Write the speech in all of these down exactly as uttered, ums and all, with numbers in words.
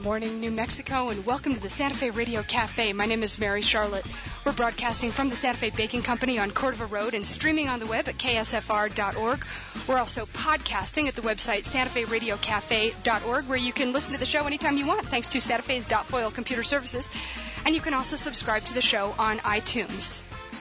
morning, New Mexico, and welcome to the Santa Fe Radio Cafe. My name is Mary Charlotte. We're broadcasting from the Santa Fe Baking Company on Cordova Road and streaming on the web at K S F R dot org. We're also podcasting at the website Santa Fe Radio Cafe dot org, where you can listen to the show anytime you want, thanks to Santa Fe's Foil Computer Services. And you can also subscribe to the show on iTunes.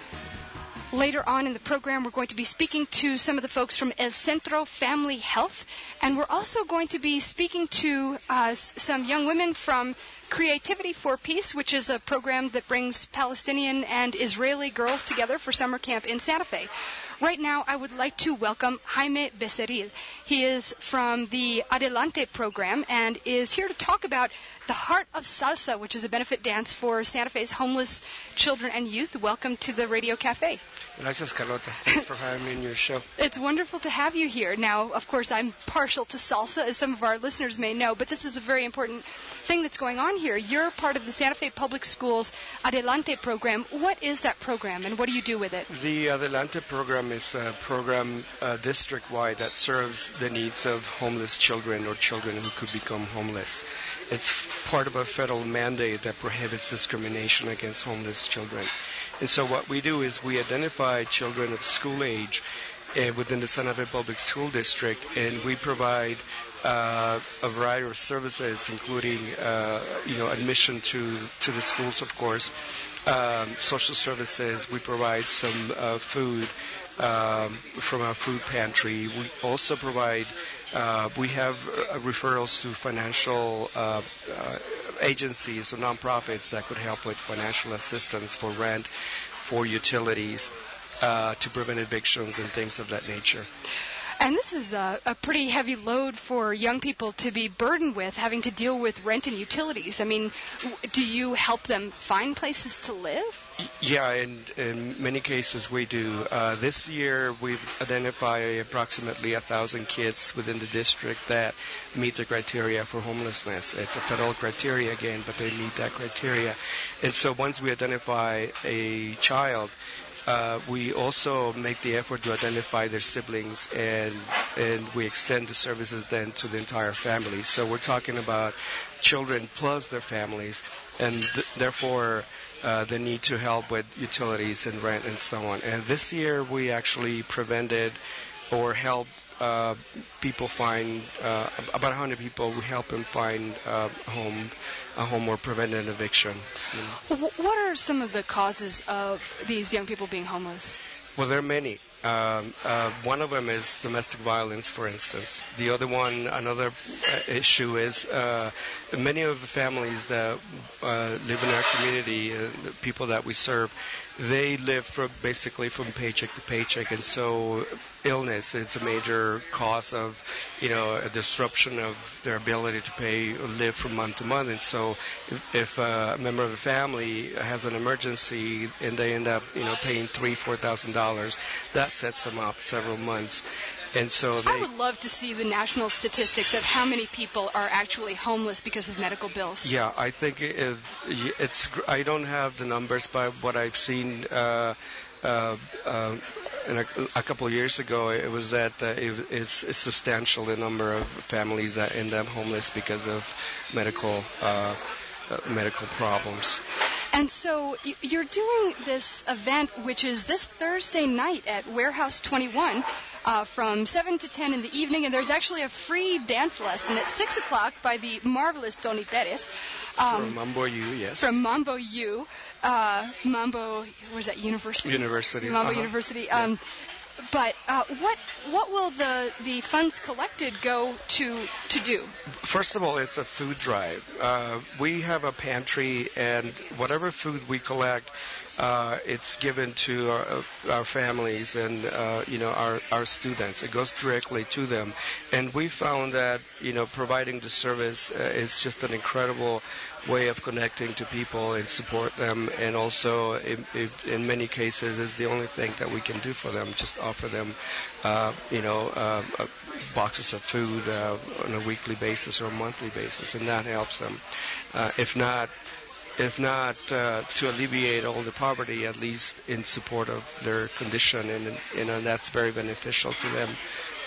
Later on in the program, we're going to be speaking to some of the folks from El Centro Family Health, and we're also going to be speaking to uh, s- some young women from Creativity for Peace, which is a program that brings Palestinian and Israeli girls together for summer camp in Santa Fe. Right now, I would like to welcome Jaime Becerril. He is from the Adelante program and is here to talk about the Heart of Salsa, which is a benefit dance for Santa Fe's homeless children and youth. Welcome to the Radio Cafe. Gracias, Carlota. Thanks for having me in your show. It's wonderful to have you here. Now, of course, I'm partial to salsa, as some of our listeners may know, but this is a very important thing that's going on here. You're part of the Santa Fe Public Schools Adelante program. What is that program, and what do you do with it? The Adelante program is a program uh, district-wide that serves the needs of homeless children or children who could become homeless. It's part of a federal mandate that prohibits discrimination against homeless children. And so what we do is we identify children of school age uh, within the Santa Fe Public School District, and we provide uh, a variety of services, including uh, you know admission to, to the schools, of course, um, social services. We provide some uh, food um, from our food pantry. We also provide Uh, we have uh, referrals to financial uh, uh, agencies or nonprofits that could help with financial assistance for rent, for utilities, uh, to prevent evictions and things of that nature. And this is a, a pretty heavy load for young people to be burdened with, having to deal with rent and utilities. I mean, w- do you help them find places to live? Yeah, in, in many cases we do. Uh, this year we've identified approximately a thousand kids within the district that meet the criteria for homelessness. It's a federal criteria again, but they meet that criteria. And so once we identify a child, Uh, we also make the effort to identify their siblings, and and we extend the services then to the entire family. So we're talking about children plus their families, and th- therefore uh, the need to help with utilities and rent and so on. And this year we actually prevented or helped uh, people find, uh, about one hundred people, we help them find uh, home. a home or prevent an eviction. You know. What are some of the causes of these young people being homeless? Well, there are many. Um, uh, one of them is domestic violence, for instance. The other one, another uh, issue is uh, many of the families that uh, live in our community, uh, the people that we serve, they live from basically from paycheck to paycheck, and so illness, it's a major cause of, you know, a disruption of their ability to pay or live from month to month. And so if, if uh, a member of the family has an emergency and they end up, you know, paying three, four thousand dollars, that sets them up several months. And so they, I would love to see the national statistics of how many people are actually homeless because of medical bills. Yeah, I think it, it's. I don't have the numbers, but what I've seen uh, uh, uh, in a, a couple of years ago, it was that uh, it, it's, it's substantial the number of families that end up homeless because of medical uh, uh, medical problems. And so you're doing this event, which is this Thursday night at Warehouse twenty-one uh, from seven to ten in the evening, and there's actually a free dance lesson at six o'clock by the marvelous Tony Perez. Um, from Mambo U, yes. From Mambo U. Uh, Mambo, where's that, University? University. Mambo uh-huh. University. Um, yeah. But uh, what what will the, the funds collected go to to do? First of all, it's a food drive. Uh, we have a pantry, and whatever food we collect, uh, it's given to our, our families and uh, you know our, our students. It goes directly to them, and we found that you know providing the service uh, is just an incredible way of connecting to people and support them, and also in, in many cases is the only thing that we can do for them. Just offer them, uh, you know, uh, uh, boxes of food uh, on a weekly basis or a monthly basis, and that helps them. Uh, if not, if not uh, to alleviate all the poverty, at least in support of their condition, and, and, and that's very beneficial to them.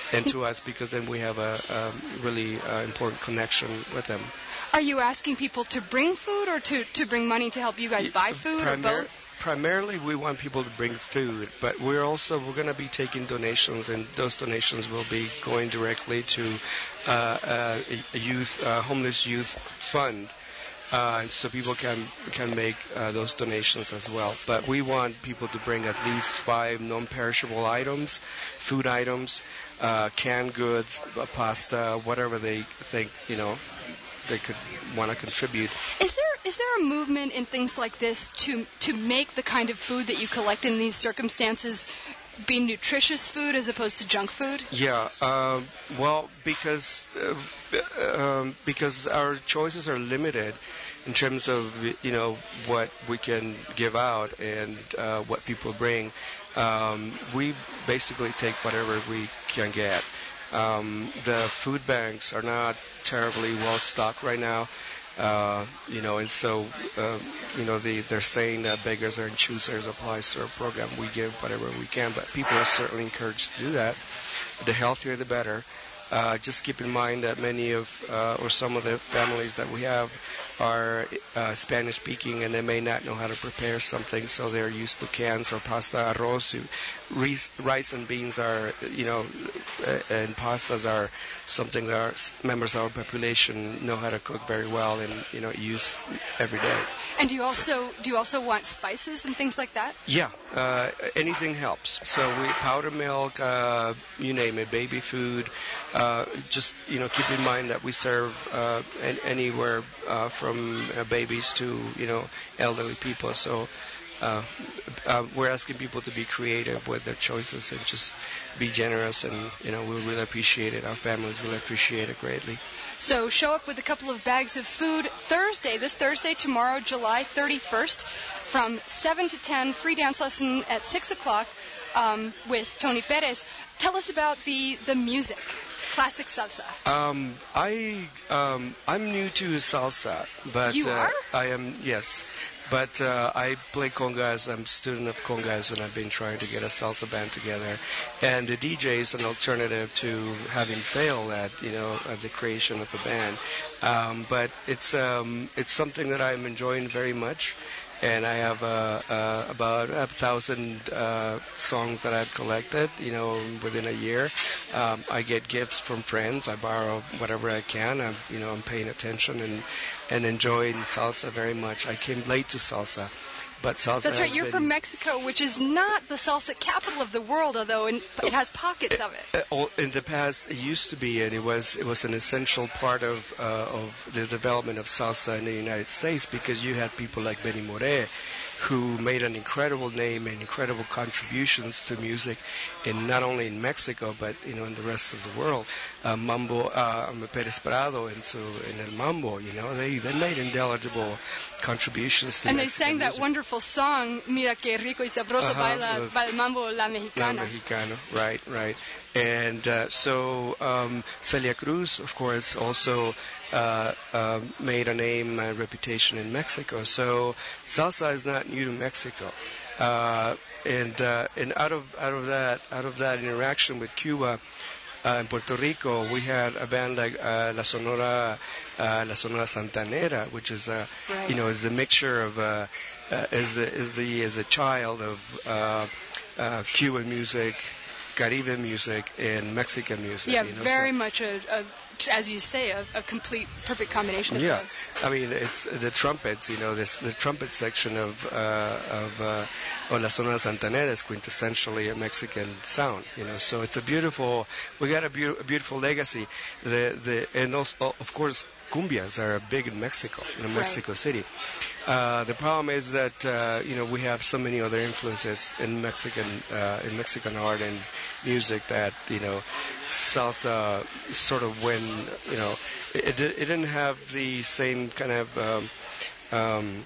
and to us, because then we have a, a really uh, important connection with them. Are you asking people to bring food or to, to bring money to help you guys buy food, Primar- or both? Primarily, we want people to bring food, but we're also we're going to be taking donations, and those donations will be going directly to uh, uh, a youth, uh, homeless youth fund, uh, so people can can make uh, those donations as well. But we want people to bring at least five non-perishable items, food items, uh, canned goods, pasta, whatever they think you know they could want to contribute. Is there is there a movement in things like this to to make the kind of food that you collect in these circumstances be nutritious food as opposed to junk food? Yeah, uh, well, because uh, um, because our choices are limited in terms of you know what we can give out and uh, what people bring. Um, we basically take whatever we can get. Um, the food banks are not terribly well stocked right now. Uh, you know, and so, uh, you know, the, they're saying that beggars are choosers applies to our program. We give whatever we can, but people are certainly encouraged to do that. The healthier, the better. Uh, just keep in mind that many of, uh, or some of the families that we have are uh, Spanish-speaking, and they may not know how to prepare something, so they're used to cans or pasta, arroz. Rice, rice and beans are, you know, uh, and pastas are something that our members of our population know how to cook very well and, you know, use every day. And do you also do you also want spices and things like that? Yeah, uh, anything helps. So we powder milk, uh, you name it, baby food. Uh, just you know, keep in mind that we serve uh, an, anywhere uh, from uh, babies to you know elderly people. So uh, uh, we're asking people to be creative with their choices and just be generous, and you know we really appreciate it. Our families really appreciate it greatly. So show up with a couple of bags of food Thursday, this Thursday, tomorrow, July thirty-first, from seven to ten. Free dance lesson at six o'clock um, with Tony Perez. Tell us about the the music. Classic salsa. Um, I um, I'm new to salsa, but you are? Uh, I am yes, but uh, I play congas. I'm a student of congas, and I've been trying to get a salsa band together. And the D J is an alternative to having failed at you know at the creation of a band. Um, but it's um, it's something that I'm enjoying very much. And I have uh, uh, about a thousand uh, songs that I've collected, you know, within a year. Um, I get gifts from friends. I borrow whatever I can. I'm, you know, I'm paying attention and, and enjoying salsa very much. I came late to salsa, but salsa. That's right. You're been, from Mexico, which is not the salsa capital of the world, although in, it has pockets of it. Uh, in the past, it used to be, and it was it was an essential part of uh, of the development of salsa in the United States, because you had people like Benny Moré, who made an incredible name and incredible contributions to music, in not only in Mexico but you know in the rest of the world. Uh, Mambo, uh, Pérez Prado, and so in el Mambo, you know, they they made indelible contributions to and Mexican they sang that music. wonderful song, Mira que rico y sabroso Uh-huh, baila, baila el mambo la mexicana. La Mexicana, right, right. And uh, so um, Celia Cruz, of course, also uh, uh, made a name and reputation in Mexico. So salsa is not new to Mexico. Uh, and uh, and out of out of that out of that interaction with Cuba, uh, in Puerto Rico, we had a band like uh, La Sonora uh, La Sonora Santanera, which is a right. you know is the mixture of uh, uh, is the is the is a child of uh, uh, Cuban music, Caribe music, and Mexican music. Yeah, you know, very so. much a, a, as you say, a, a complete, perfect combination of yeah. those. I mean, it's the trumpets. You know, this the trumpet section of uh, of uh, oh, La Sonora Santanera is quintessentially a Mexican sound. You know, so it's a beautiful. We got a, be- a beautiful legacy. The the and also, of course, cumbias are big in Mexico, in Mexico right. City. Uh, the problem is that uh, you know we have so many other influences in Mexican uh, in Mexican art and music that you know salsa sort of when you know it, it didn't have the same kind of um, um,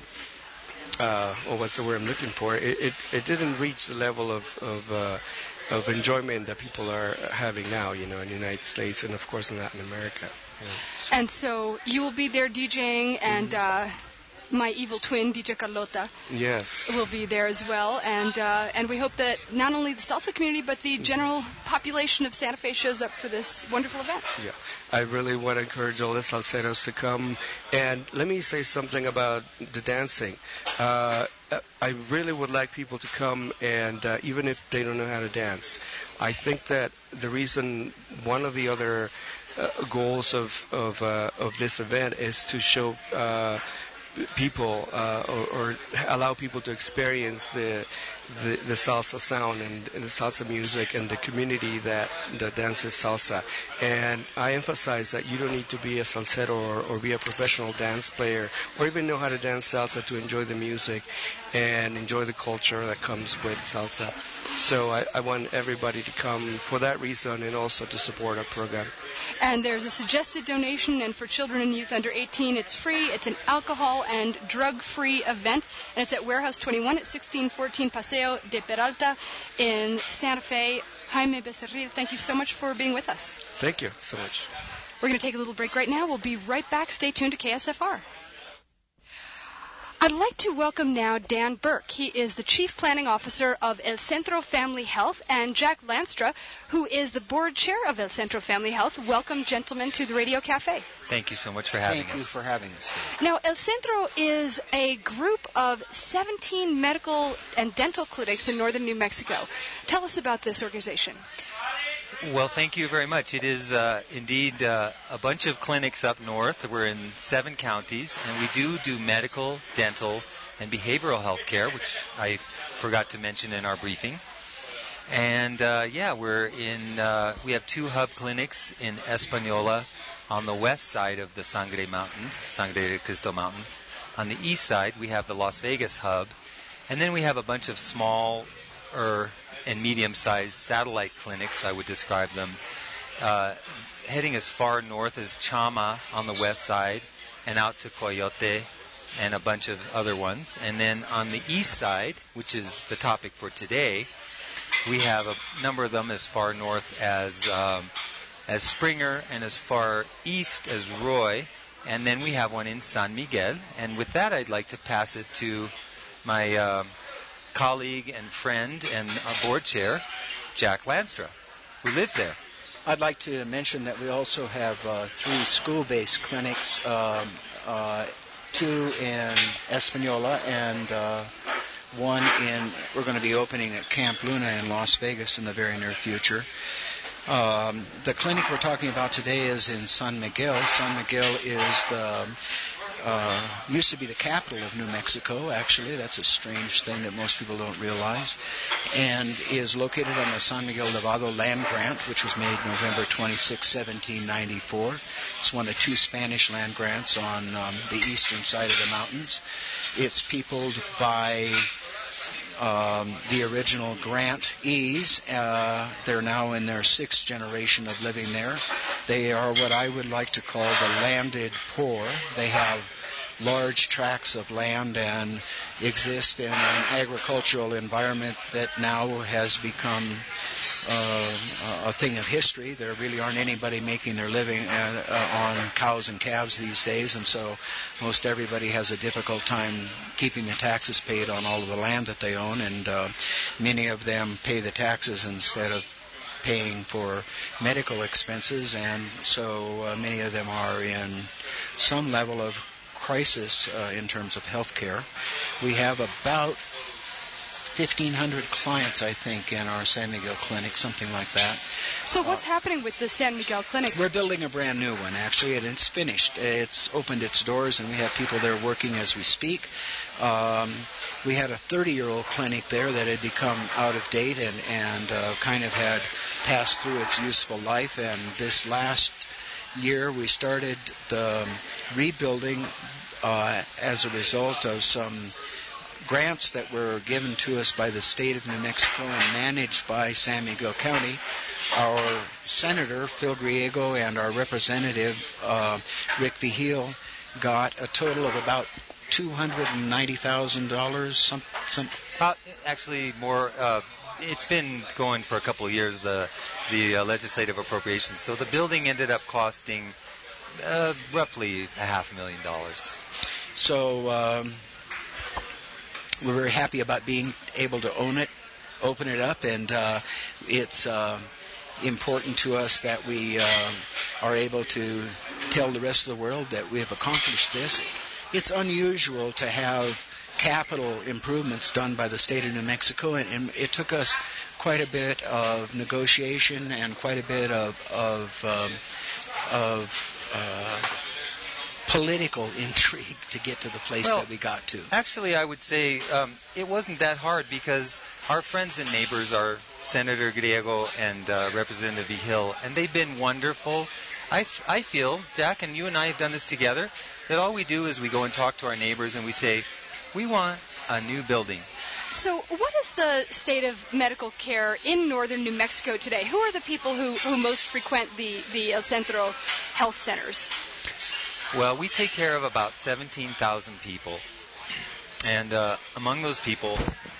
uh, oh what's the word I'm looking for it it, it didn't reach the level of of, uh, of enjoyment that people are having now you know in the United States and of course in Latin America. You know. And so you will be there DJing and. Uh, my evil twin, D J Carlota, yes, will be there as well. And uh, and we hope that not only the salsa community, but the general population of Santa Fe shows up for this wonderful event. Yeah, I really want to encourage all the salseros to come. And let me say something about the dancing. Uh, I really would like people to come, and uh, even if they don't know how to dance, I think that the reason, one of the other uh, goals of of, uh, of this event is to show uh, people uh, or, or allow people to experience the the, the salsa sound and, and the salsa music and the community that, that dances salsa. And I emphasize that you don't need to be a salsero or, or be a professional dance player or even know how to dance salsa to enjoy the music and enjoy the culture that comes with salsa. So I, I want everybody to come for that reason and also to support our program. And there's a suggested donation, and for children and youth under eighteen, it's free. It's an alcohol and drug-free event, and it's at Warehouse twenty-one at sixteen fourteen Paseo de Peralta in Santa Fe. Jaime Becerril, thank you so much for being with us. Thank you so much. We're going to take a little break right now. We'll be right back. Stay tuned to K S F R. I'd like to welcome now Dan Burke. He is the Chief Planning Officer of El Centro Family Health, and Jack Lanstra, who is the Board Chair of El Centro Family Health. Welcome, gentlemen, to the Radio Cafe. Thank you so much for having Thank us. you for having us. Now, El Centro is a group of seventeen medical and dental clinics in northern New Mexico. Tell us about this organization. Well, thank you very much. It is uh, indeed uh, a bunch of clinics up north. We're in seven counties, and we do do medical, dental, and behavioral health care, which I forgot to mention in our briefing. And uh, yeah, we're in. Uh, we have two hub clinics in Española on the west side of the Sangre Mountains, Sangre de Cristo Mountains. On the east side, we have the Las Vegas hub, and then we have a bunch of small er, and medium-sized satellite clinics, I would describe them, uh, heading as far north as Chama on the west side and out to Coyote and a bunch of other ones. And then on the east side, which is the topic for today, we have a number of them as far north as um, as Springer and as far east as Roy. And then we have one in San Miguel. And with that, I'd like to pass it to my Uh, colleague and friend and uh, board chair, Jack Lanstra, who lives there. I'd like to mention that we also have uh, three school-based clinics, um, uh, two in Española and uh, one in, we're going to be opening at Camp Luna in Las Vegas in the very near future. Um, the clinic we're talking about today is in San Miguel. San Miguel is the Uh, used to be the capital of New Mexico, actually. That's a strange thing that most people don't realize. And is located on the San Miguel Nevado land grant, which was made November twenty-sixth, seventeen ninety-four. It's one of two Spanish land grants on um, the eastern side of the mountains. It's peopled by um, the original grantees. Uh, they're now in their sixth generation of living there. They are what I would like to call the landed poor. They have large tracts of land and exist in an agricultural environment that now has become uh, a thing of history. There really aren't anybody making their living uh, uh, on cows and calves these days, and so most everybody has a difficult time keeping the taxes paid on all of the land that they own, and uh, many of them pay the taxes instead of paying for medical expenses, and so uh, many of them are in some level of crisis uh, in terms of health care. We have about fifteen hundred clients, I think, in our San Miguel clinic, something like that. So what's uh, happening with the San Miguel clinic? We're building a brand new one, actually, and it's finished. It's opened its doors, and we have people there working as we speak. Um, we had a thirty-year-old clinic there that had become out of date and, and uh, kind of had passed through its useful life, and this last year we started the rebuilding uh, as a result of some grants that were given to us by the state of New Mexico and managed by San Miguel County. Our senator, Phil Griego, and our representative, uh, Rick Vigil, got a total of about two hundred ninety thousand dollars. Some, some uh, actually, more. Uh, it's been going for a couple of years, the the uh, legislative appropriations. So the building ended up costing uh, roughly a half a million dollars. so um, we're very happy about being able to own it, open it up, and uh, it's uh, important to us that we uh, are able to tell the rest of the world that we have accomplished this. It's unusual to have capital improvements done by the state of New Mexico, and, and it took us quite a bit of negotiation and quite a bit of of, um, of uh, political intrigue to get to the place well, that we got to. Actually, I would say um, it wasn't that hard because our friends and neighbors are Senator Griego and uh, Representative Vigil, and they've been wonderful. I, f- I feel, Jack, and you and I have done this together, that all we do is we go and talk to our neighbors and we say, we want a new building. So what is the state of medical care in northern New Mexico today? Who are the people who, who most frequent the, the El Centro health centers? Well, we take care of about seventeen thousand people. And uh, among those people,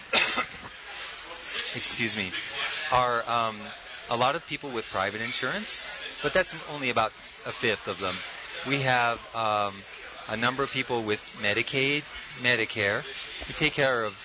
excuse me, are um, a lot of people with private insurance, but that's only about a fifth of them. We have um, a number of people with Medicaid, Medicare. We take care of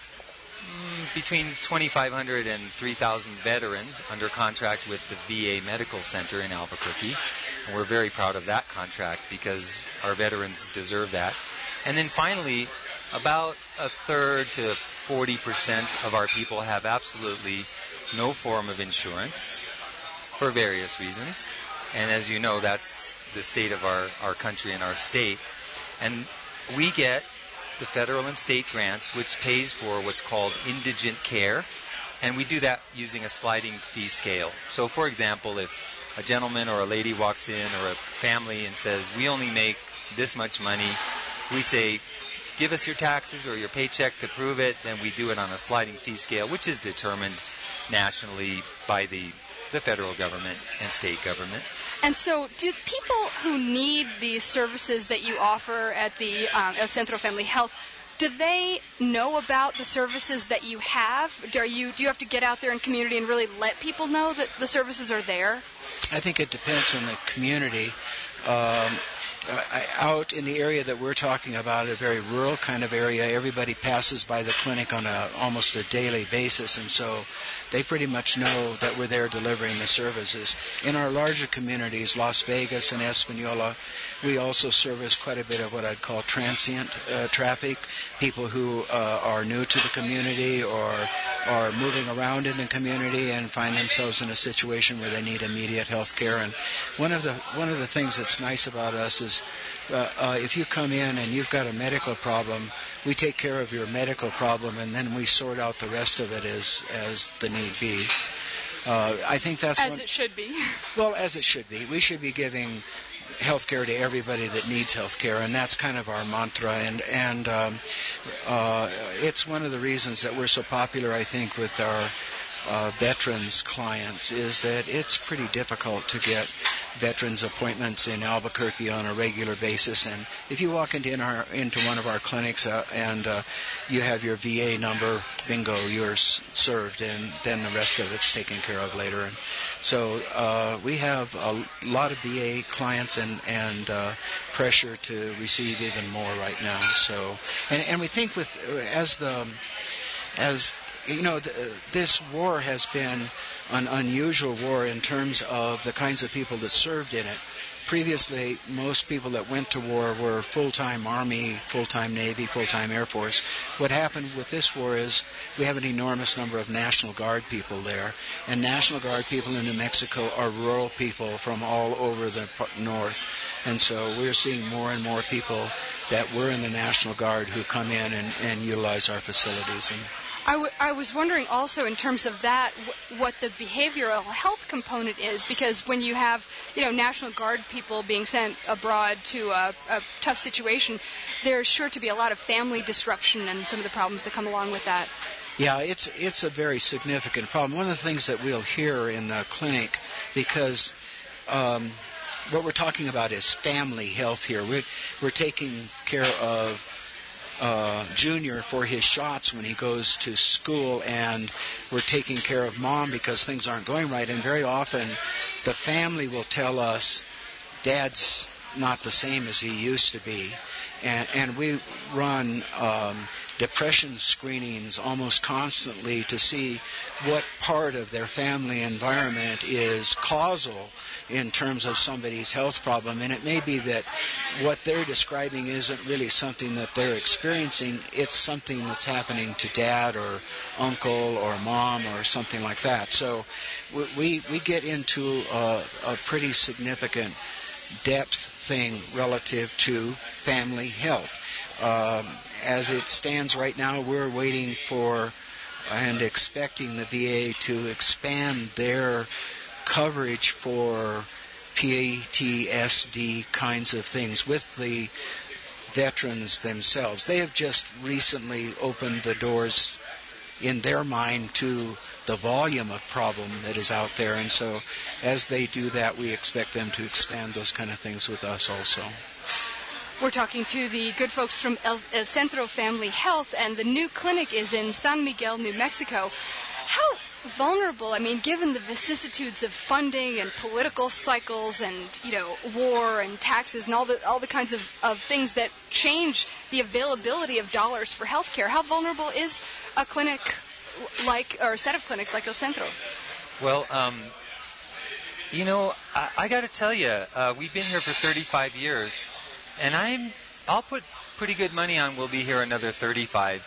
mm, between twenty-five hundred and three thousand veterans under contract with the V A Medical Center in Albuquerque. And we're very proud of that contract because our veterans deserve that. And then finally, about a third to forty percent of our people have absolutely no form of insurance for various reasons. And as you know, that's the state of our, our country and our state. And we get the federal and state grants, which pays for what's called indigent care. And we do that using a sliding fee scale. So, for example, if a gentleman or a lady walks in or a family and says, we only make this much money, we say, give us your taxes or your paycheck to prove it, then we do it on a sliding fee scale, which is determined nationally by the, the federal government and state government. And so do people who need these services that you offer at the um, El Centro Family Health, do they know about the services that you have? Do you, do you have to get out there in community and really let people know that the services are there? I think it depends on the community. Um, I, out in the area that we're talking about, a very rural kind of area, everybody passes by the clinic on a almost a daily basis, and so they pretty much know that we're there delivering the services. In our larger communities, Las Vegas and Espanola, we also service quite a bit of what I'd call transient uh, traffic, people who uh, are new to the community or are moving around in the community and find themselves in a situation where they need immediate health care. And one of the one of the things that's nice about us is uh, uh, if you come in and you've got a medical problem, we take care of your medical problem, and then we sort out the rest of it as as the need be. Uh, I think that's as one, it should be. Well, as it should be. We should be giving health care to everybody that needs health care, and that's kind of our mantra. And and um, uh, it's one of the reasons that we're so popular, I think, with our uh, veterans clients, is that it's pretty difficult to get veterans appointments in Albuquerque on a regular basis. And if you walk into in our into one of our clinics uh, and uh, you have your V A number, bingo, you're s- served, and then the rest of it's taken care of later. And so uh, we have a lot of V A clients and and uh, pressure to receive even more right now. So and and we think with as the as you know th- this war has been an unusual war in terms of the kinds of people that served in it. Previously, most people that went to war were full-time Army, full-time Navy, full-time Air Force. What happened with this war is we have an enormous number of National Guard people there, and National Guard people in New Mexico are rural people from all over the north. And so we're seeing more and more people that were in the National Guard who come in and, and utilize our facilities. And I, w- I was wondering also in terms of that w- what the behavioral health component is, because when you have, you know, National Guard people being sent abroad to a, a tough situation, there's sure to be a lot of family disruption and some of the problems that come along with that. Yeah, it's it's a very significant problem. One of the things that we'll hear in the clinic, because um, what we're talking about is family health here. We're, we're taking care of Uh, Junior for his shots when he goes to school, and we're taking care of Mom because things aren't going right. And very often the family will tell us, Dad's not the same as he used to be. And, and we run um, depression screenings almost constantly to see what part of their family environment is causal in terms of somebody's health problem. And it may be that what they're describing isn't really something that they're experiencing. It's something that's happening to dad or uncle or mom or something like that. So we, we get into a, a pretty significant depth thing relative to family health. Um, as it stands right now, we're waiting for and expecting the V A to expand their coverage for P T S D kinds of things with the veterans themselves. They have just recently opened the doors in their mind to the volume of problem that is out there, and so as they do that, we expect them to expand those kind of things with us also. We're talking to the good folks from El, El Centro Family Health, and the new clinic is in San Miguel, New Mexico. How vulnerable, I mean, given the vicissitudes of funding and political cycles and, you know, war and taxes and all the all the kinds of, of things that change the availability of dollars for healthcare, how vulnerable is a clinic like, or a set of clinics like El Centro? Well, um, you know, I, I got to tell you, uh, we've been here for thirty-five years, and I'm, I'll put pretty good money on we'll be here another thirty-five.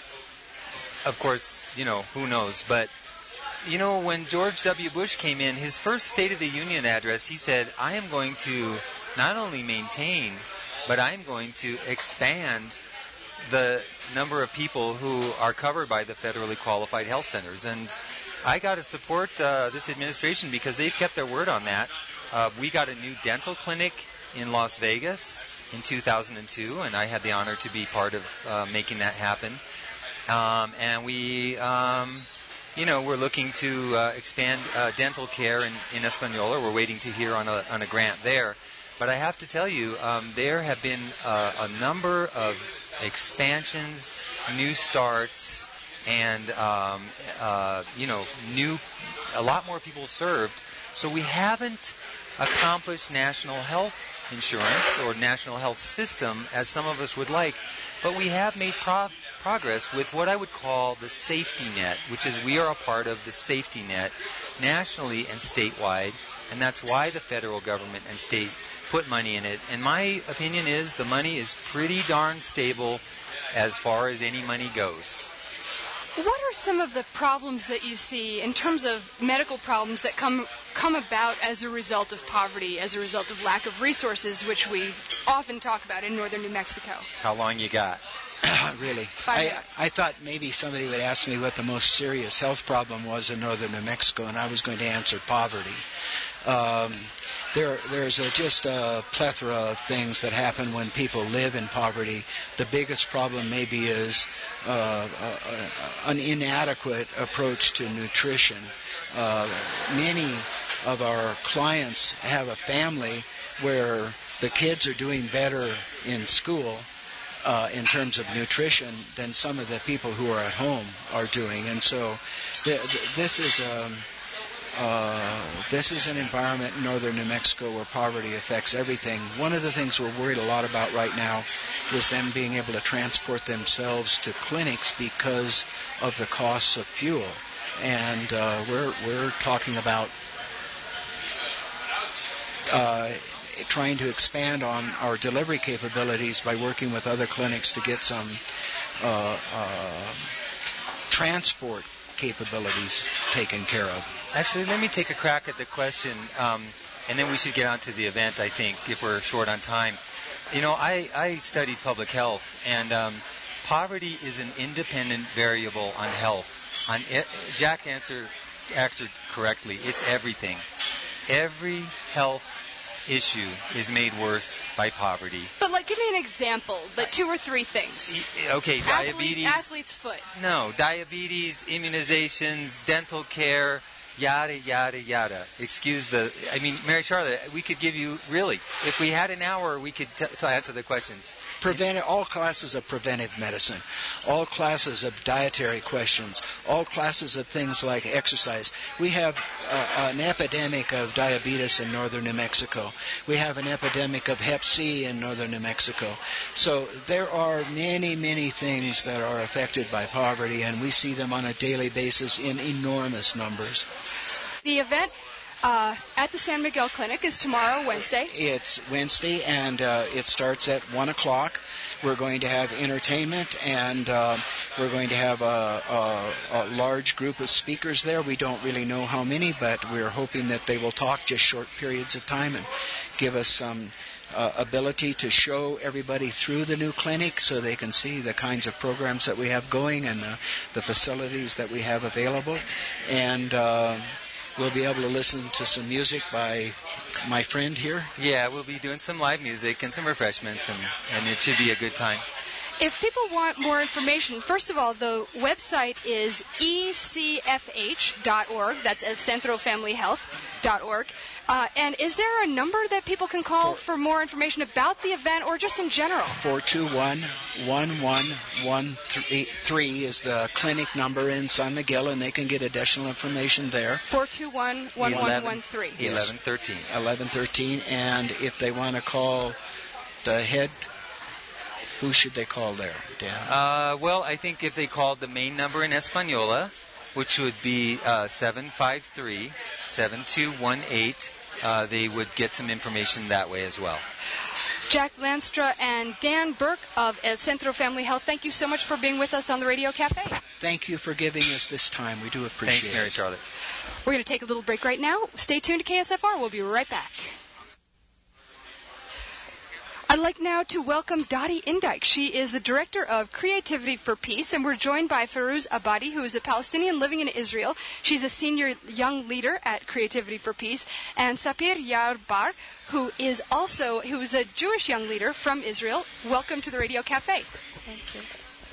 Of course, you know, who knows, but you know, when George W. Bush came in, his first State of the Union address, he said, I am going to not only maintain, but I'm going to expand the number of people who are covered by the federally qualified health centers. And I got to support uh, this administration because they've kept their word on that. Uh, we got a new dental clinic in Las Vegas in two thousand two, and I had the honor to be part of uh, making that happen. Um, and we... Um, You know, we're looking to uh, expand uh, dental care in, in Espanola. We're waiting to hear on a, on a grant there. But I have to tell you, um, there have been uh, a number of expansions, new starts, and, um, uh, you know, new, a lot more people served. So we haven't accomplished national health insurance or national health system as some of us would like, but we have made pro- progress with what I would call the safety net, which is we are a part of the safety net nationally and statewide, and that's why the federal government and state put money in it. And my opinion is the money is pretty darn stable as far as any money goes. What are some of the problems that you see in terms of medical problems that come come about as a result of poverty, as a result of lack of resources, which we often talk about in northern New Mexico? How long you got? Really? I, I thought maybe somebody would ask me what the most serious health problem was in northern New Mexico, and I was going to answer poverty. Um, there, there's a, just a plethora of things that happen when people live in poverty. The biggest problem maybe is uh, uh, an inadequate approach to nutrition. Uh, many of our clients have a family where the kids are doing better in school Uh, in terms of nutrition than some of the people who are at home are doing, and so th- th- this is um, uh, this is an environment in northern New Mexico where poverty affects everything. One of the things we're worried a lot about right now is them being able to transport themselves to clinics because of the costs of fuel, and uh, we're we're talking about Uh, trying to expand on our delivery capabilities by working with other clinics to get some uh, uh, transport capabilities taken care of. Actually, let me take a crack at the question, um, and then we should get on to the event, I think, if we're short on time. You know, I, I studied public health, and um, poverty is an independent variable on health. On it, Jack answered, answered correctly. It's everything. Every health issue is made worse by poverty. But, like, give me an example, like two or three things. Okay, diabetes. Athlete, athlete's foot. No, diabetes, immunizations, dental care, yada, yada, yada. Excuse the, I mean, Mary Charlotte, we could give you, really, if we had an hour, we could t- to answer the questions. Preventive, all classes of preventive medicine, all classes of dietary questions, all classes of things like exercise. We have uh, an epidemic of diabetes in northern New Mexico. We have an epidemic of hep C in northern New Mexico. So there are many, many things that are affected by poverty, and we see them on a daily basis in enormous numbers. The event uh, at the San Miguel Clinic is tomorrow, Wednesday. It's Wednesday, and uh, it starts at one o'clock. We're going to have entertainment, and uh, we're going to have a, a, a large group of speakers there. We don't really know how many, but we're hoping that they will talk just short periods of time and give us some uh, ability to show everybody through the new clinic so they can see the kinds of programs that we have going and uh, the facilities that we have available. And uh, we'll be able to listen to some music by my friend here. Yeah, we'll be doing some live music and some refreshments, and, and it should be a good time. If people want more information, first of all, the website is e c f h dot org. That's at centro family health dot org. Uh, and is there a number that people can call for more information about the event or just in general? four two one, one one one three is the clinic number in San Miguel, and they can get additional information there. four two one, one one one three. eleven thirteen. eleven thirteen. And if they want to call the head, who should they call there, Dan? Uh, well, I think if they called the main number in Española, which would be uh, seven five three, seven two one eight, uh, they would get some information that way as well. Jack Lanstra and Dan Burke of El Centro Family Health, thank you so much for being with us on the Radio Cafe. Thank you for giving us this time. We do appreciate Thanks, Mary it. Charlotte. We're going to take a little break right now. Stay tuned to K S F R. We'll be right back. I'd like now to welcome Dottie Indike. She is the Director of Creativity for Peace, and we're joined by Farouz Abadi, who is a Palestinian living in Israel. She's a senior young leader at Creativity for Peace, and Sapir Yarbar, who is also who is a Jewish young leader from Israel. Welcome to the Radio Cafe. Thank you.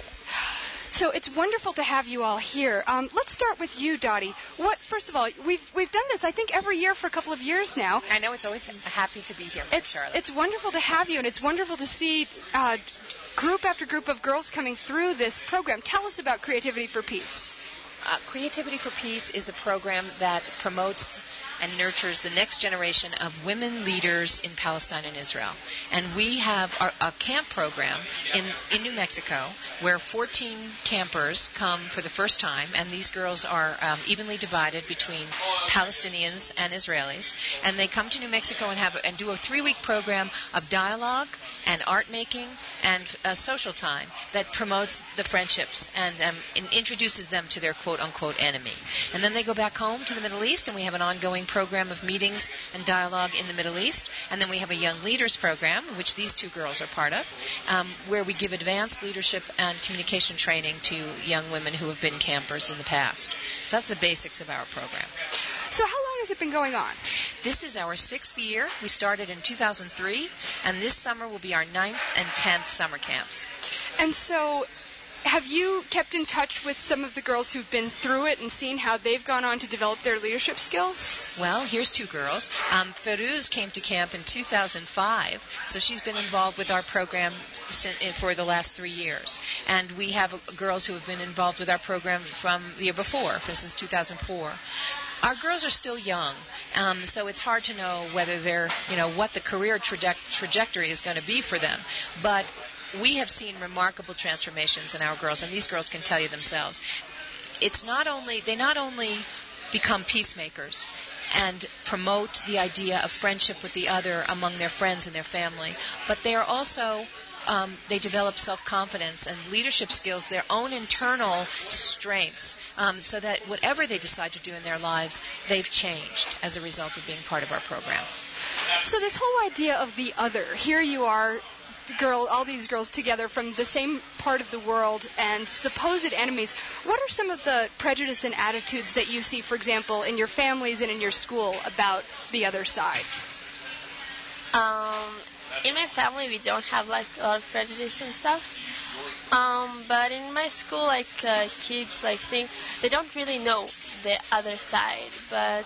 So it's wonderful to have you all here. Um, let's start with you, Dottie. What, first of all, we've we've done this, I think, every year for a couple of years now. I know, it's always happy to be here for It's Charlotte. it's wonderful to have you, and it's wonderful to see uh, group after group of girls coming through this program. Tell us about Creativity for Peace. Uh, Creativity for Peace is a program that promotes and nurtures the next generation of women leaders in Palestine and Israel. And we have our, a camp program in, in New Mexico where fourteen campers come for the first time, and these girls are um, evenly divided between Palestinians and Israelis. And they come to New Mexico and have and do a three-week program of dialogue and art making and uh, social time that promotes the friendships and, um, and introduces them to their quote-unquote enemy. And then they go back home to the Middle East, and we have an ongoing program of meetings and dialogue in the Middle East. And then we have a Young Leaders program, which these two girls are part of, um, where we give advanced leadership and communication training to young women who have been campers in the past. So that's the basics of our program. So how long has it been going on? This is our sixth year. We started in two thousand three, and this summer will be our ninth and tenth summer camps. And so have you kept in touch with some of the girls who've been through it and seen how they've gone on to develop their leadership skills? Well, here's two girls. Um, Farouz came to camp in two thousand five, so she's been involved with our program for the last three years. And we have uh, girls who have been involved with our program from the year before, for instance, two thousand four. Our girls are still young, um, so it's hard to know whether they're, you know, what the career traje- trajectory is going to be for them. But we have seen remarkable transformations in our girls, and these girls can tell you themselves. It's not only they not only become peacemakers and promote the idea of friendship with the other among their friends and their family, but they are also um, they develop self-confidence and leadership skills, their own internal strengths, um, so that whatever they decide to do in their lives, they've changed as a result of being part of our program. So this whole idea of the other, here you are, girl, all these girls together from the same part of the world and supposed enemies. What are some of the prejudice and attitudes that you see, for example, in your families and in your school about the other side? Um, in my family we don't have like a lot of prejudice and stuff. Um, but in my school, like uh, kids like think they don't really know the other side. But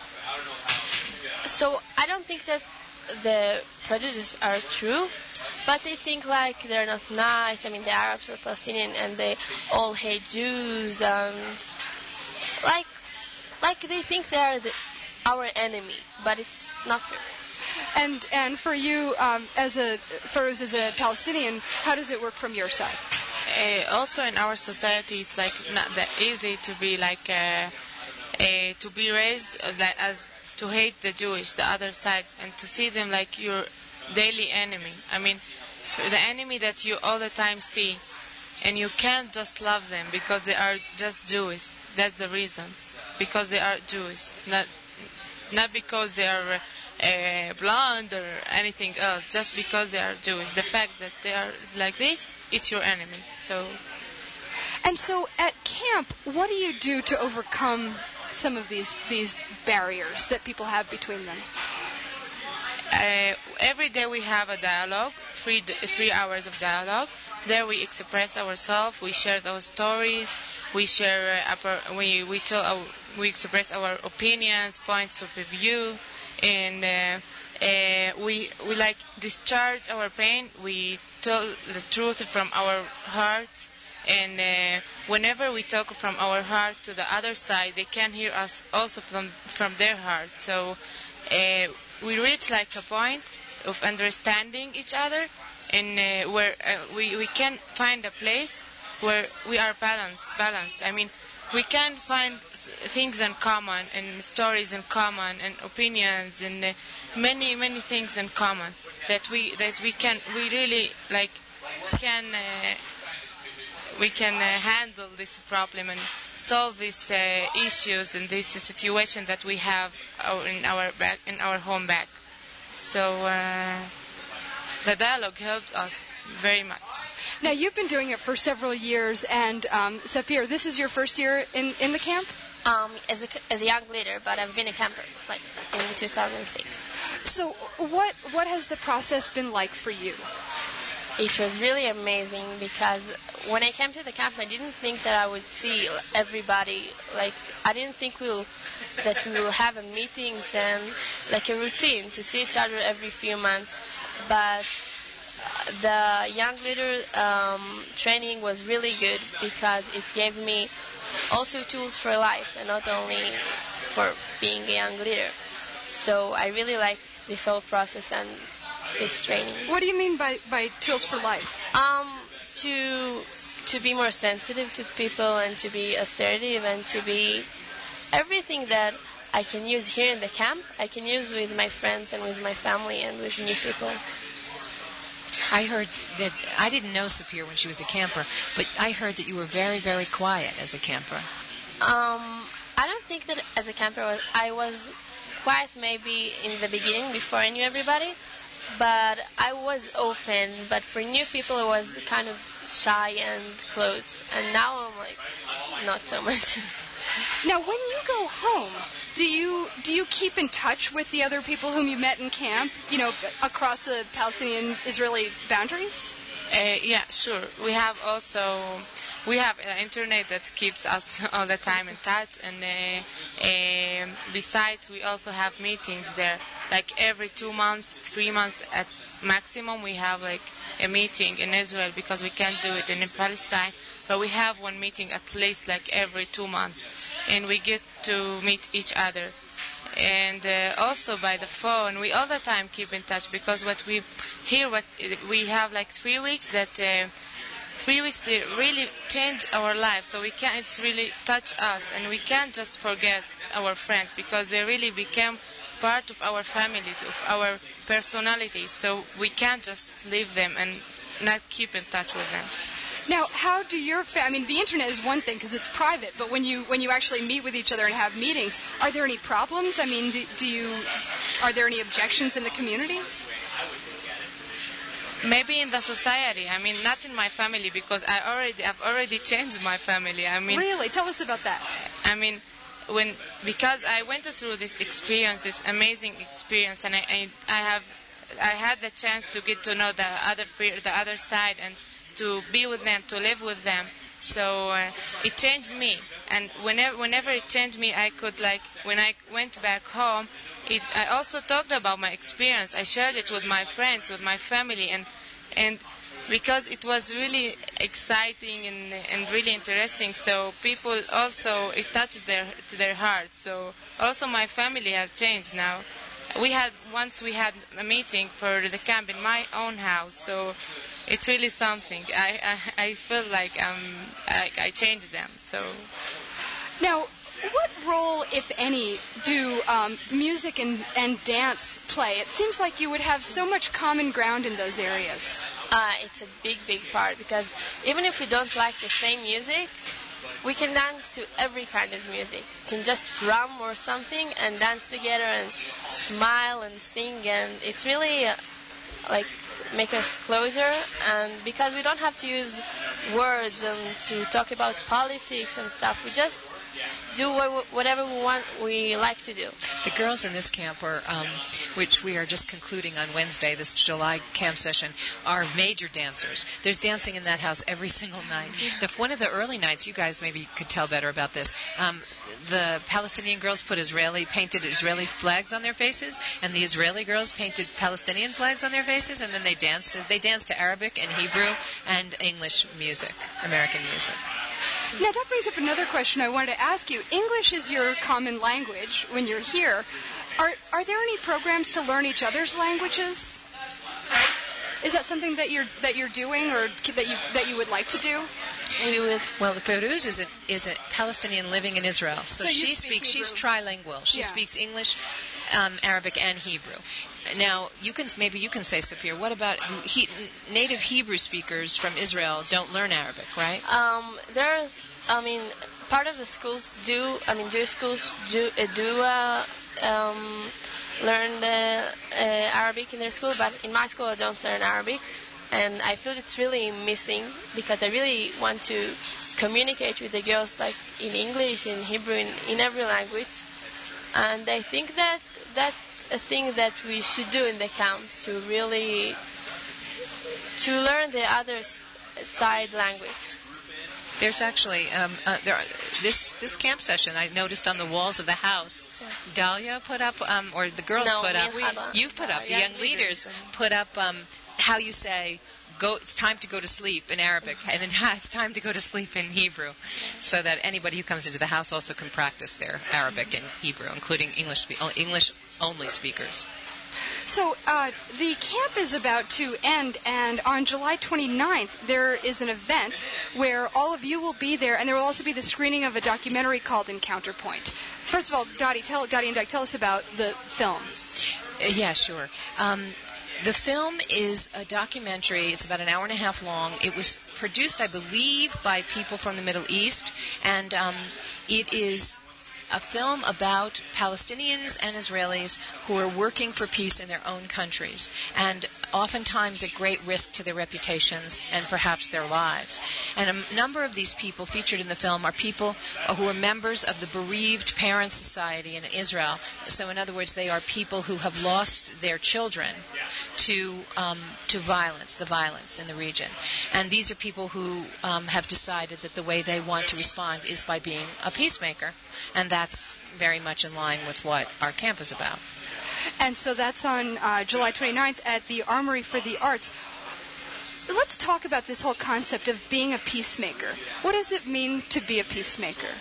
so I don't think that the prejudices are true. But they think like they're not nice. I mean, the Arabs are Palestinian and they all hate Jews. And like, like they think they are the, our enemy, but it's not true. And and for you, um, as a Ferouz, as a Palestinian, how does it work from your side? Uh, also, in our society, it's like not that easy to be like uh, uh, to be raised uh, like as to hate the Jewish, the other side, and to see them like your daily enemy. I mean, the enemy that you all the time see, and you can't just love them because they are just Jewish. That's the reason, because they are Jewish, not not because they are uh, blonde or anything else. Just because they are Jewish. The fact that they are like this, it's your enemy. So. And so, at camp, what do you do to overcome some of these these barriers that people have between them? Uh, every day we have a dialogue, three three hours of dialogue. There we express ourselves, we share our stories, we share uh, our, we we tell our, we express our opinions, points of view, and uh, uh, we we like discharge our pain. We tell the truth from our hearts, and uh, whenever we talk from our heart to the other side, they can hear us also from from their heart. So. Uh, We reach like a point of understanding each other, and uh, where uh, we we can find a place where we are balanced. Balanced. I mean, we can find things in common, and stories in common, and opinions, and uh, many many things in common that we that we can we really like can uh, we can uh, handle this problem and solve these uh, issues and this situation that we have in our back in our home back. So uh, the dialogue helped us very much. Now you've been doing it for several years, and um, Sapir, this is your first year in, in the camp? Um, as a as a young leader, but I've been a camper like in two thousand six. So what what has the process been like for you? It was really amazing because when I came to the camp, I didn't think that I would see everybody. Like, I didn't think we'll that we will have a meetings and like a routine to see each other every few months. But the young leader um, training was really good because it gave me also tools for life and not only for being a young leader. So I really like this whole process and this training. What do you mean by, by tools for life? Um, to to be more sensitive to people and to be assertive and to be everything that I can use here in the camp, I can use with my friends and with my family and with new people. I heard that, I didn't know Sapir when she was a camper, but I heard that you were very, very quiet as a camper. Um, I don't think that as a camper was, I was quiet maybe in the beginning before I knew everybody. But I was open, but for new people I was kind of shy and closed. And now I'm like, not so much. Now, when you go home, do you do you keep in touch with the other people whom you met in camp, you know, across the Palestinian-Israeli boundaries? Uh, yeah, sure. We have also... We have uh, internet that keeps us all the time in touch, and uh, uh, besides, we also have meetings there. Like every two months, three months at maximum, we have like a meeting in Israel because we can't do it in Palestine. But we have one meeting at least like every two months, and we get to meet each other. And uh, also by the phone, we all the time keep in touch because what we hear, what we have like three weeks that. Uh, Three weeks they really change our lives, so we can it's really touch us, and we can't just forget our friends because they really became part of our families, of our personalities. So we can't just leave them and not keep in touch with them. Now, how do your fa- I mean, the internet is one thing because it's private, but when you when you actually meet with each other and have meetings, are there any problems? I mean, do, do you are there any objections in the community? Maybe in the society. I mean, not in my family because I already I've already changed my family. I mean, really, tell us about that. I mean, when because I went through this experience, this amazing experience, and I I, I have I had the chance to get to know the other the other side and to be with them, to live with them. So uh, it changed me, and whenever whenever it changed me, I could like when I went back home. It, I also talked about my experience. I shared it with my friends, with my family, and and because it was really exciting and and really interesting. So people also it touched their their hearts. So also my family has changed now. We had once we had a meeting for the camp in my own house. So. It's really something. I, I I feel like um I, I changed them. So now, what role, if any, do um, music and, and dance play? It seems like you would have so much common ground in those areas. Uh, it's a big, big part because even if we don't like the same music, we can dance to every kind of music. We can just drum or something and dance together and smile and sing, and it's really uh, like. make us closer, and because we don't have to use words and to talk about politics and stuff, we just do wh- whatever we want, we like to do. The girls in this camp, are, um, which we are just concluding on Wednesday, this July camp session, are major dancers. There's dancing in that house every single night. The, one of the early nights, you guys maybe could tell better about this, um, the Palestinian girls put Israeli, painted Israeli flags on their faces, and the Israeli girls painted Palestinian flags on their faces, and then they danced. They danced to Arabic and Hebrew and English music, American music. Now, that brings up another question I wanted to ask you. English is your common language when you're here. Are are there any programs to learn each other's languages? Is that something that you're that you're doing, or that you that you would like to do? Maybe with well, Ferouz is a is a Palestinian living in Israel, so, so she speak speaks. Hebrew. She's trilingual. She Yeah. speaks English, um, Arabic, and Hebrew. Now, you can maybe you can say, Sapir, what about he, native Hebrew speakers from Israel don't learn Arabic, right? um, there's, I mean, part of the schools do. I mean, Jewish schools do uh, do uh, um, learn the uh, Arabic in their school, but in my school I don't learn Arabic. And I feel it's really missing because I really want to communicate with the girls like in English, in Hebrew, in, in every language. And I think that that's a thing that we should do in the camp, to really to learn the other side language. There's actually um, uh, there are, this this camp session I noticed on the walls of the house. Yeah. Dahlia put up, um, or the girls no, put up. We, you put up. The young leaders put up. Um, how you say, go, it's time to go to sleep in Arabic, and then it's time to go to sleep in Hebrew, so that anybody who comes into the house also can practice their Arabic and Hebrew, including English English only speakers. So uh, the camp is about to end, and on July twenty-ninth there is an event where all of you will be there, and there will also be the screening of a documentary called Encounter Point. First of all, Dottie, tell, Dottie and Doug, tell us about the film. Uh, yeah, sure. Um, The film is a documentary. It's about an hour and a half long. It was produced, I believe, by people from the Middle East, and um, it is a film about Palestinians and Israelis who are working for peace in their own countries, and oftentimes at great risk to their reputations and perhaps their lives. And a number of these people featured in the film are people who are members of the Bereaved Parents Society in Israel. So in other words, they are people who have lost their children to um, to violence, the violence in the region. And these are people who um, have decided that the way they want to respond is by being a peacemaker. And that's very much in line with what our camp is about. And so that's on uh, July twenty-ninth at the Armory for the Arts. Let's talk about this whole concept of being a peacemaker. What does it mean to be a peacemaker?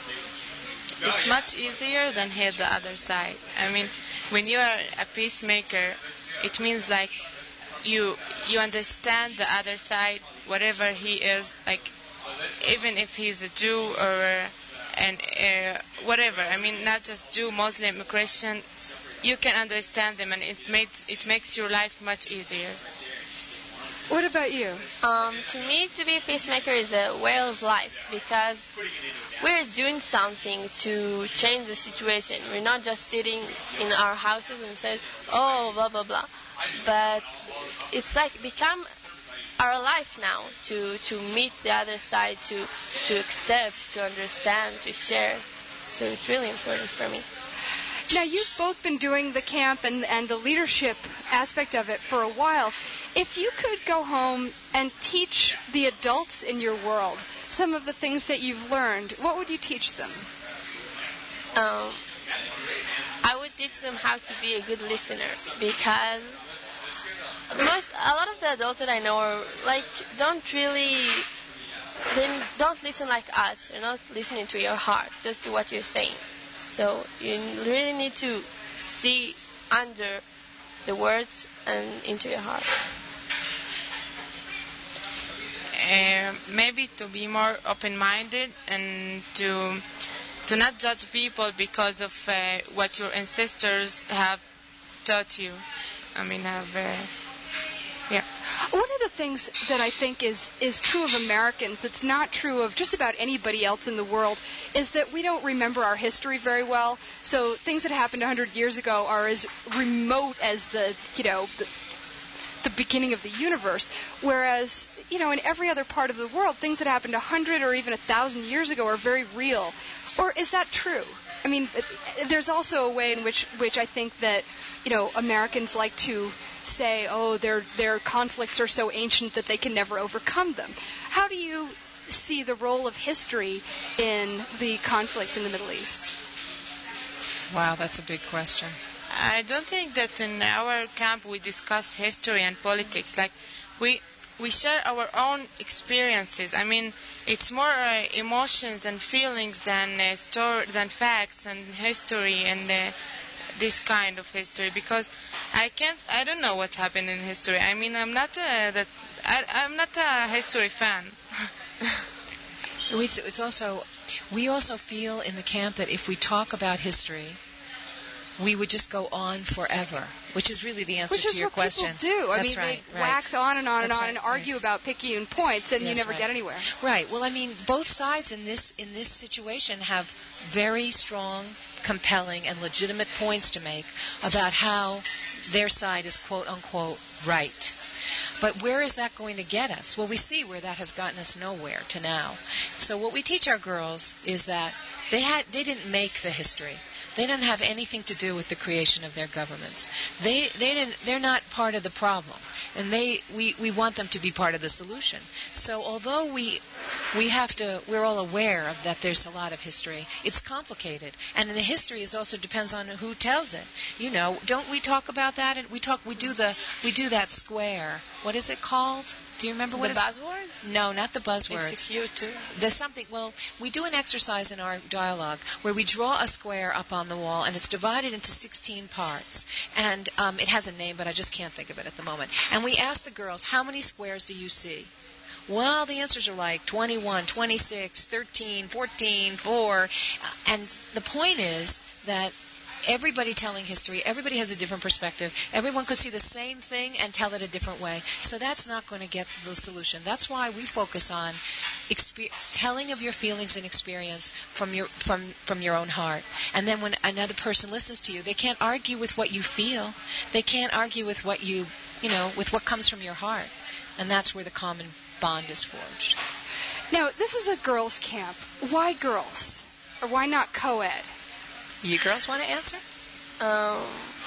It's much easier than hit the other side. I mean, when you are a peacemaker, it means like you you understand the other side, whatever he is, like even if he's a Jew or a, and uh, whatever. I mean, not just Jew, Muslim, Christian. You can understand them, and it makes it makes your life much easier. What about you? Um, to me, to be a peacemaker is a way of life, because we're doing something to change the situation. We're not just sitting in our houses and say, oh, blah, blah, blah. But it's like become our life now, to, to meet the other side, to, to accept, to understand, to share. So it's really important for me. Now, you've both been doing the camp and, and the leadership aspect of it for a while. If you could go home and teach the adults in your world some of the things that you've learned, what would you teach them? Um, I would teach them how to be a good listener, because most a lot of the adults that I know are like don't really they don't listen like us. They're not listening to your heart, just to what you're saying. So you really need to see under the words and into your heart. Uh, maybe to be more open-minded and to to not judge people because of uh, what your ancestors have taught you. I mean, have uh, yeah. One of the things that I think is, is true of Americans that's not true of just about anybody else in the world is that we don't remember our history very well. So things that happened one hundred years ago are as remote as the, you know, the, the beginning of the universe. Whereas, you know, in every other part of the world, things that happened one hundred or even one thousand years ago are very real. Or is that true? I mean, there's also a way in which, which I think that, you know, Americans like to say, oh, their their conflicts are so ancient that they can never overcome them. How do you see the role of history in the conflict in the Middle East? Wow, that's a big question. I don't think that in our camp we discuss history and politics. Like, we we share our own experiences. I mean, it's more uh, emotions and feelings than uh, story, than facts and history and uh, this kind of history. Because I can't, I don't know what happened in history. I mean, I'm not uh, that. I, I'm not a history fan. It's also, we also feel in the camp that if we talk about history, we would just go on forever, which is really the answer which to your what question. Which is what people do. I That's mean, right, they right. wax on and on That's and on right, and argue right. about picayune points, and Yes, you never right. get anywhere. Right. Well, I mean, both sides in this in this situation have very strong, compelling, and legitimate points to make about how their side is quote unquote right. But where is that going to get us? Well, we see where that has gotten us nowhere to now. So what we teach our girls is that they had they didn't make the history. They didn't have anything to do with the creation of their governments. They they didn't. They're not part of the problem, and they we, we want them to be part of the solution. So although we we have to, we're all aware of that. There's a lot of history. It's complicated, and the history is also depends on who tells it. You know, don't we talk about that? And we talk. We do the we do that square. What is it called? Do you remember what the it's... buzzwords? No, not the buzzwords. Execute too. There's something, well, we do an exercise in our dialogue where we draw a square up on the wall, and it's divided into sixteen parts. And um, it has a name, but I just can't think of it at the moment. And we ask the girls, how many squares do you see? Well, the answers are like twenty-one, twenty-six, thirteen, fourteen, four. And the point is that everybody telling history, everybody has a different perspective. Everyone could see the same thing and tell it a different way. So that's not going to get the solution. That's why we focus on exper- telling of your feelings and experience from your from from your own heart. And then when another person listens to you, they can't argue with what you feel. They can't argue with what you, you know, with what comes from your heart. And that's where the common bond is forged. Now, this is a girls' camp. Why girls? Or why not co-ed? You girls want to answer? Um,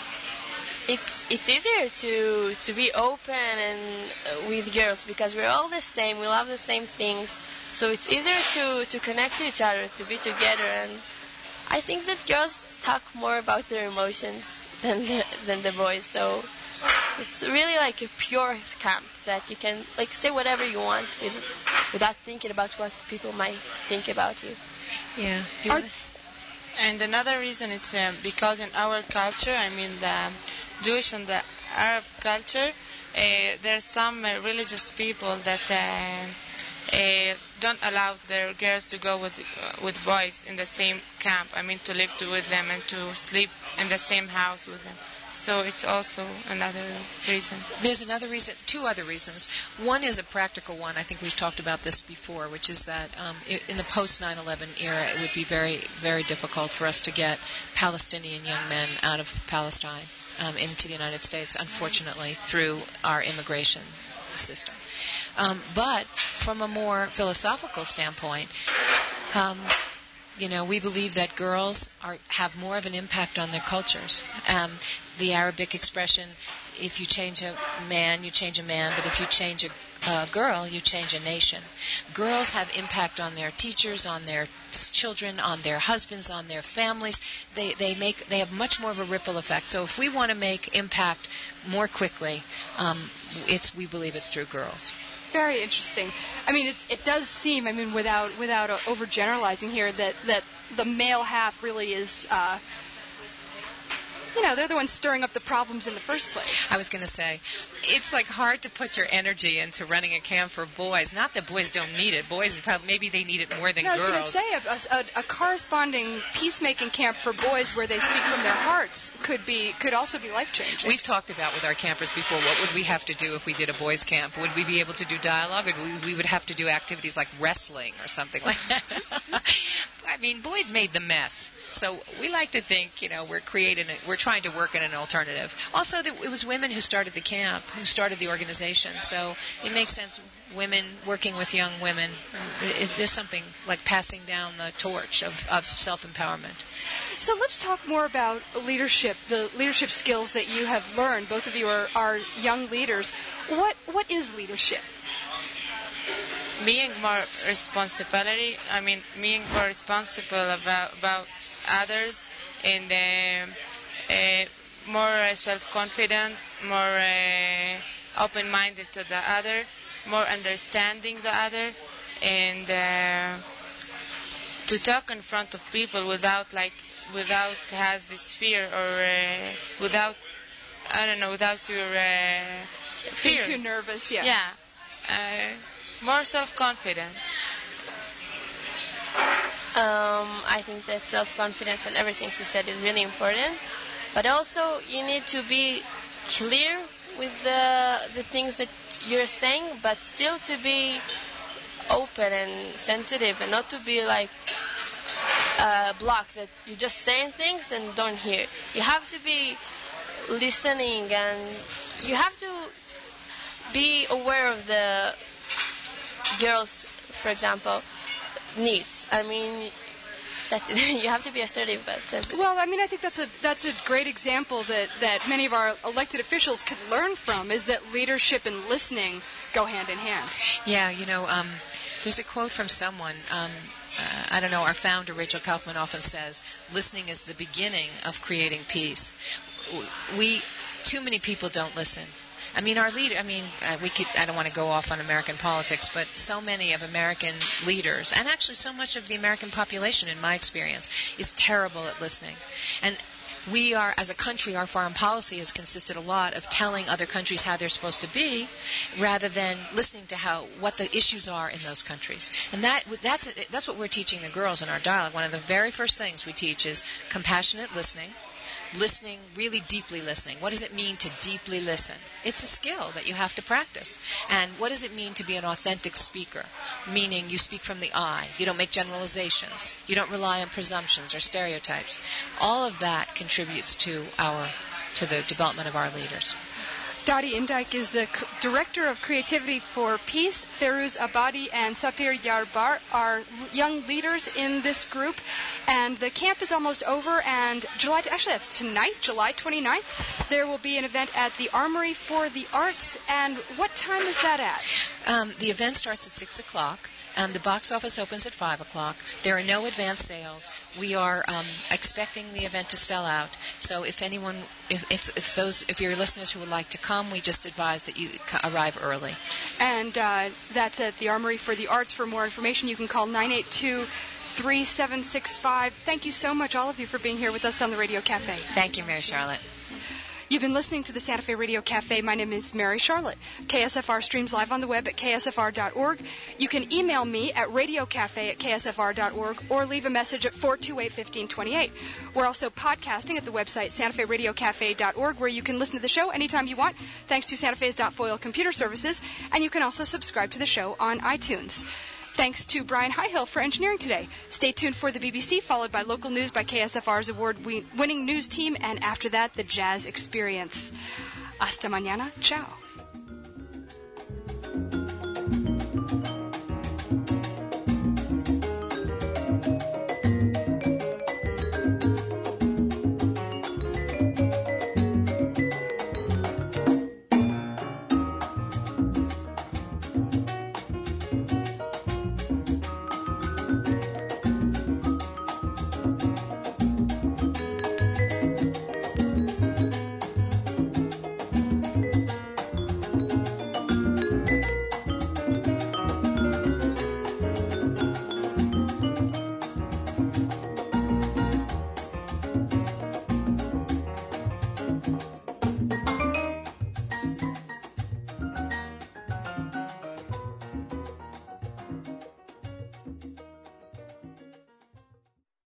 it's it's easier to to be open and uh, with girls because we're all the same. We love the same things, so it's easier to, to connect to each other, to be together. And I think that girls talk more about their emotions than the, than the boys. So it's really like a pure camp that you can like say whatever you want with, without thinking about what people might think about you. Yeah. Do you Are, wanna... And another reason it's um, because in our culture, I mean the Jewish and the Arab culture, uh, there's some uh, religious people that uh, uh, don't allow their girls to go with uh, with boys in the same camp. I mean to live to, with them and to sleep in the same house with them. So it's also another reason. There's another reason, two other reasons. One is a practical one. I think we've talked about this before, which is that um, in the post nine eleven era, it would be very, very difficult for us to get Palestinian young men out of Palestine um, into the United States, unfortunately, through our immigration system. Um, but from a more philosophical standpoint, um, You know, we believe that girls are have more of an impact on their cultures. Um, the Arabic expression, if you change a man, you change a man, but if you change a uh, girl, you change a nation. Girls have impact on their teachers, on their children, on their husbands, on their families. They they make they have much more of a ripple effect. So if we want to make impact more quickly, um, it's we believe it's through girls. Very interesting. I mean, it's, it does seem, I mean, without without uh, overgeneralizing here, that, that the male half really is, uh, you know, they're the ones stirring up the problems in the first place. I was going to say, it's like hard to put your energy into running a camp for boys. Not that boys don't need it. Boys, probably, maybe they need it more than no, girls. I was going to say, a, a, a corresponding peacemaking camp for boys where they speak from their hearts could be could also be life-changing. We've talked about with our campers before, what would we have to do if we did a boys' camp? Would we be able to do dialogue, or we, we would have to do activities like wrestling or something like that? I mean, boys made the mess. So we like to think, you know, we're creating, a, we're trying to work in an alternative. Also, it was women who started the camp, who started the organization. So it makes sense, women working with young women. It, there's something like passing down the torch of, of self-empowerment. So let's talk more about leadership, the leadership skills that you have learned. Both of you are, are young leaders. What What is leadership? Being more responsibility. I mean, being more responsible about about others, and um, uh, more uh, self-confident, more uh, open-minded to the other, more understanding the other, and uh, to talk in front of people without like without has this fear or uh, without I don't know without your uh, fears. Being too nervous. Yeah. Yeah. Uh, More self-confident. Um, I think that self-confidence and everything she said is really important. But also, you need to be clear with the the things that you're saying, but still to be open and sensitive, and not to be like uh, blocked that you're just saying things and don't hear. You have to be listening, and you have to be aware of the girls, for example, needs. I mean, that you have to be assertive about something. Well, I mean, I think that's a that's a great example that, that many of our elected officials could learn from, is that leadership and listening go hand in hand. Yeah, you know, um, there's a quote from someone, um, uh, I don't know, our founder, Rachel Kaufman, often says, listening is the beginning of creating peace. We, too many people don't listen. I mean, our leader, I mean, uh, we could, I don't want to go off on American politics, but so many of American leaders, and actually so much of the American population, in my experience, is terrible at listening. And we are, as a country, our foreign policy has consisted a lot of telling other countries how they're supposed to be, rather than listening to how what the issues are in those countries. And that that's that's what we're teaching the girls in our dialogue. One of the very first things we teach is compassionate listening. Listening, really deeply listening. What does it mean to deeply listen? It's a skill that you have to practice. And what does it mean to be an authentic speaker? Meaning you speak from the I. You don't make generalizations. You don't rely on presumptions or stereotypes. All of that contributes to our to the development of our leaders. Dottie Indike is the c- Director of Creativity for Peace. Ferouz Abadi and Safir Yarbar are l- young leaders in this group. And the camp is almost over, and July, actually that's tonight, July twenty-ninth, there will be an event at the Armory for the Arts. And what time is that at? Um, the event starts at six o'clock. Um, the box office opens at five o'clock. There are no advance sales. We are um, expecting the event to sell out. So if anyone, if, if, if those, if your listeners who would like to come, we just advise that you arrive early. And uh, that's at the Armory for the Arts. For more information, you can call nine eight two, three seven six five. Thank you so much, all of you, for being here with us on the Radio Cafe. Thank you, Mary Charlotte. You've been listening to the Santa Fe Radio Cafe. My name is Mary Charlotte. K S F R streams live on the web at K S F R dot org. You can email me at radiocafe at K S F R dot org or leave a message at four two eight, one five two eight. We're also podcasting at the website Santa Fe Radio Cafe dot org, where you can listen to the show anytime you want, thanks to Santa Fe's .foil computer services, and you can also subscribe to the show on iTunes. Thanks to Brian Highhill for engineering today. Stay tuned for the B B C, followed by local news by K S F R's award-winning news team, and after that, the Jazz Experience. Hasta mañana. Ciao.